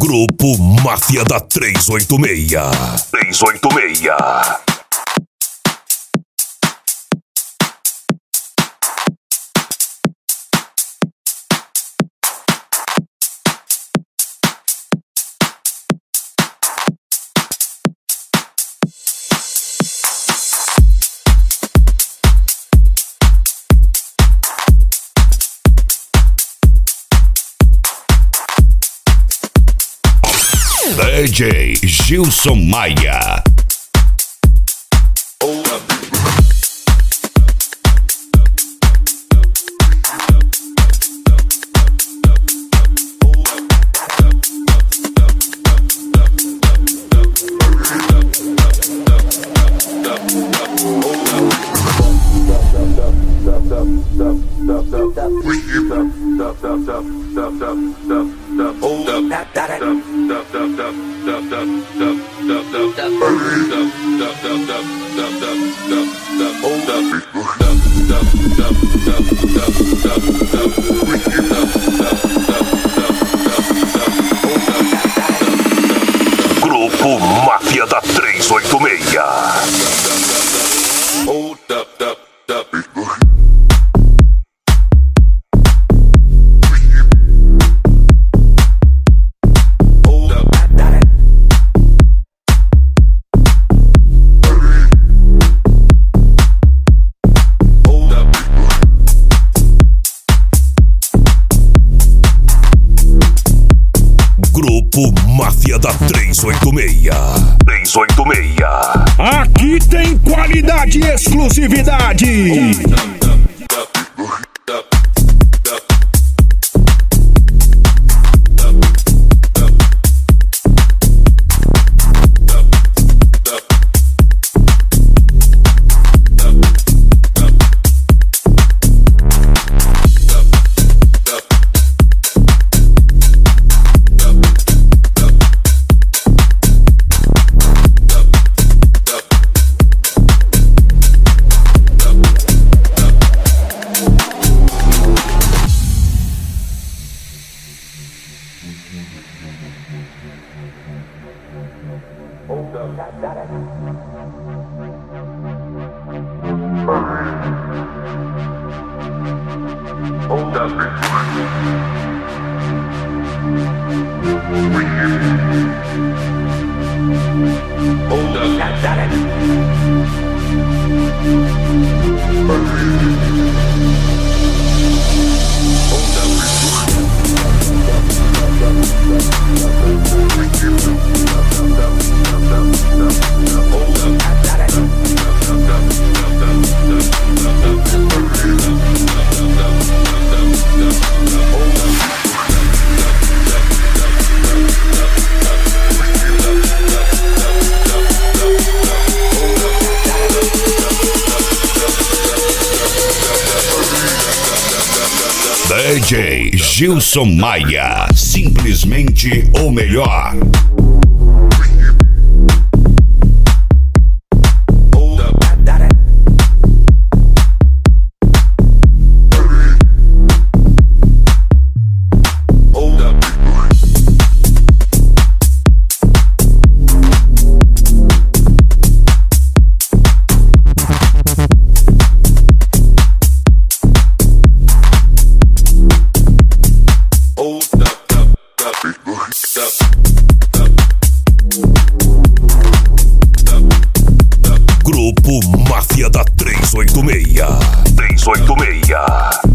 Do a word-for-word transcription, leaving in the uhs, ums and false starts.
Grupo Máfia da trezentos e oitenta e seis. trezentos e oitenta e seis. D J Gilson Maia. Grupo Máfia da trezentos e oitenta e seis. Grupo Máfia da trezentos e oitenta e seis. trezentos e oitenta e seis. Aqui tem qualidade e exclusividade. D J Gilson Maia, simplesmente o melhor. Grupo Máfia da trezentos e oitenta e seis. trezentos e oitenta e seis.